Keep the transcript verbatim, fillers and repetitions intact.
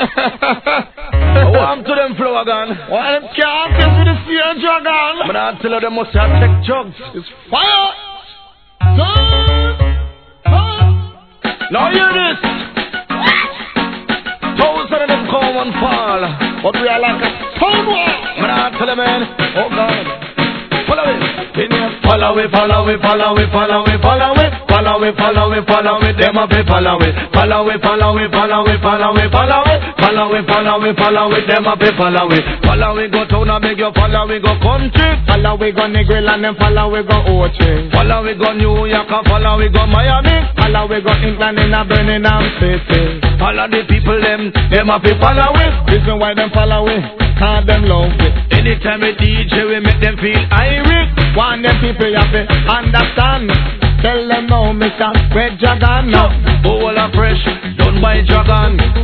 Warm to them flow again. Why them can't get with the fear dragon? But I tell you they must have tech jugs. It's fire. Turn. Turn. Now hear this. Thousand of them come and fall, but we are like a stone wall. But I tell you, man, oh God. Follow it, follow it, follow it, follow it, follow it, follow it, follow it, follow it, follow it, them a be follow it, follow it, follow it, follow it, follow it, follow it, follow it, follow it, follow it, them a be follow it, follow it, go town and make you follow it, go country, follow it, go Negril and then follow it, go Ochi, follow it, go New York and follow it, go Miami, follow it, go England in a Birmingham City, follow the people them, them a be follow it, reason why them follow it, cause them love it. Anytime we D J we make them feel irate. Want them people have to understand. Tell them no, Mister Red Dragon. All are fresh, done by Dragon.